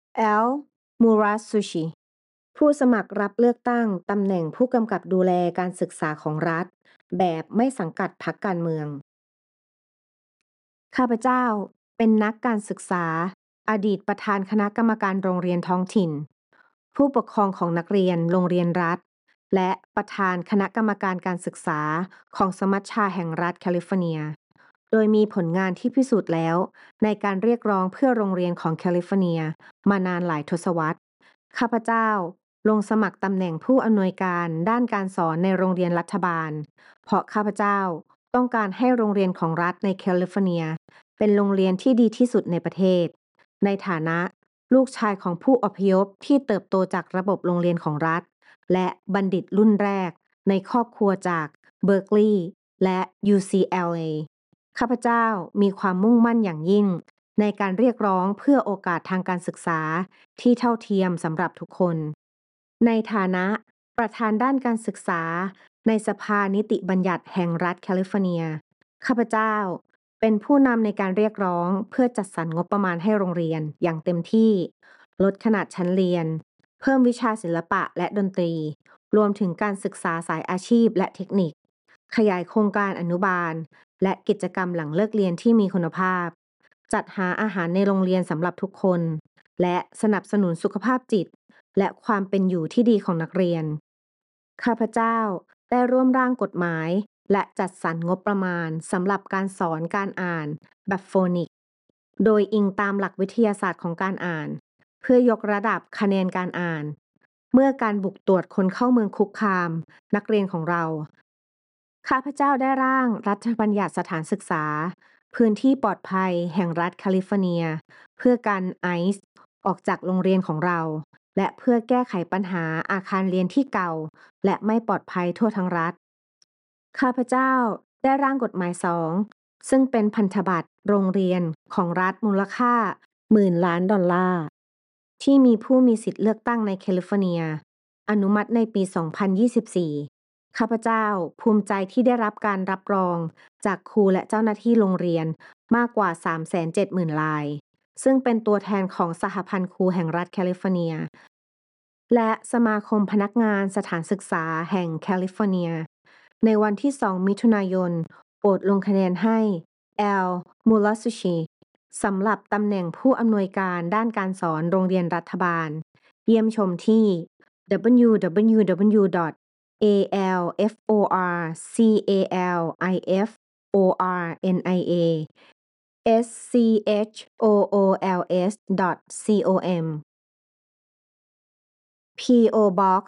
แอล มูราซูชิ ผู้สมัครรับเลือกตั้งตำแหน่งผู้กำกับดูแลการศึกษาของรัฐแบบไม่สังกัดพรรคการเมือง ข้าพเจ้าเป็นนักการศึกษา อดีตประธานคณะกรรมการโรงเรียนท้องถิ่น ผู้ปกครองของนักเรียนโรงเรียนรัฐ และประธานคณะกรรมการการศึกษาของสมัชชาแห่งรัฐแคลิฟอร์เนีย โดยมีผลงานที่พิสูจน์แล้วในการเรียกร้องเพื่อโรงเรียนของแคลิฟอร์เนียมานานหลายทศวรรษ ข้าพเจ้าลงสมัครตำแหน่งผู้อำนวยการด้านการสอนในโรงเรียนรัฐบาล เพราะข้าพเจ้าต้องการให้โรงเรียนของรัฐในแคลิฟอร์เนียเป็นโรงเรียนที่ดีที่สุดในประเทศ ในฐานะลูกชายของผู้อพยพที่เติบโตจากระบบโรงเรียนของรัฐ และบัณฑิตรุ่นแรกในครอบครัวจากเบอร์กลีย์และ UCLA ข้าพเจ้ามีความมุ่งมั่นอย่างยิ่งในการเรียกร้องเพื่อโอกาสทางการศึกษาที่เท่าเทียมสำหรับทุกคน ในฐานะประธานด้านการศึกษาในสภานิติบัญญัติแห่งรัฐแคลิฟอร์เนีย ข้าพเจ้าเป็นผู้นำในการเรียกร้องเพื่อจัดสรรงบประมาณให้โรงเรียนอย่างเต็มที่ ลดขนาดชั้นเรียน เพิ่มวิชาศิลปะและดนตรี รวมถึงการศึกษาสายอาชีพและเทคนิค ขยายโครงการอนุบาล และกิจกรรมหลังเลิกเรียนที่มีคุณภาพ จัดหาอาหารในโรงเรียนสำหรับทุกคน และสนับสนุนสุขภาพจิต และความเป็นอยู่ที่ดีของนักเรียน ข้าพเจ้าได้ร่วมร่างกฎหมาย และจัดสรรงบประมาณสำหรับการสอนการอ่านแบบโฟนิก โดยอิงตามหลักวิทยาศาสตร์ของการอ่าน เพื่อยกระดับคะแนนการอ่าน เมื่อการบุกตรวจคนเข้าเมืองคุกคามนักเรียนของเรา ข้าพเจ้าได้ร่างรัฐบัญญัติสถานศึกษา พื้นที่ปลอดภัยแห่งรัฐแคลิฟอร์เนีย เพื่อกันไอซ์ออกจากโรงเรียนของเรา และเพื่อแก้ไขปัญหาอาคารเรียนที่เก่า และไม่ปลอดภัยทั่วทั้งรัฐ ข้าพเจ้าได้ร่างกฎหมาย2ซึ่งเป็นพันธบัตรโรงเรียนของรัฐมูลค่าหมื่นล้านดอลลาร์ที่มีผู้มีสิทธิ์เลือกตั้งในแคลิฟอร์เนีย อนุมัติในปี 2024 ข้าพเจ้าภูมิใจที่ได้รับการรับรองจากครูและเจ้าหน้าที่โรงเรียนมากกว่า 370,000 ราย ซึ่งเป็นตัวแทนของสหพันธ์ครูแห่งรัฐแคลิฟอร์เนีย และสมาคมพนักงานสถานศึกษาแห่งแคลิฟอร์เนีย ในวันที่ 2 มิถุนายน โปรดลงคะแนนให้ แอล มูราซูชิ สำหรับตำแหน่งผู้อำนวยการด้านการสอนโรงเรียนรัฐบาล เยี่ยมชมที่ www.alforcalifools.com P.O. Box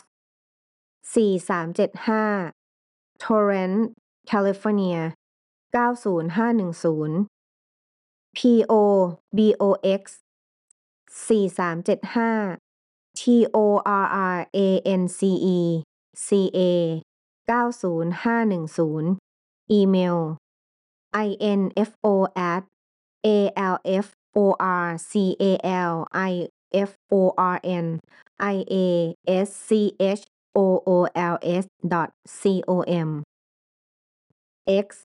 4375 Torrance California 90510 P.O. Box 4375 Torrance CA 90510 อีเมล info@alforcalifools.com X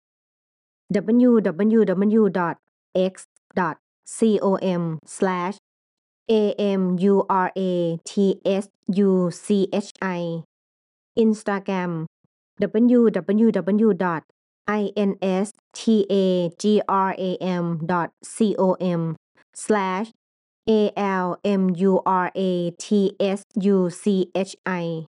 www.x.com/AMURATSUCHI Instagram www.instagram.com/ALMURATSUCHI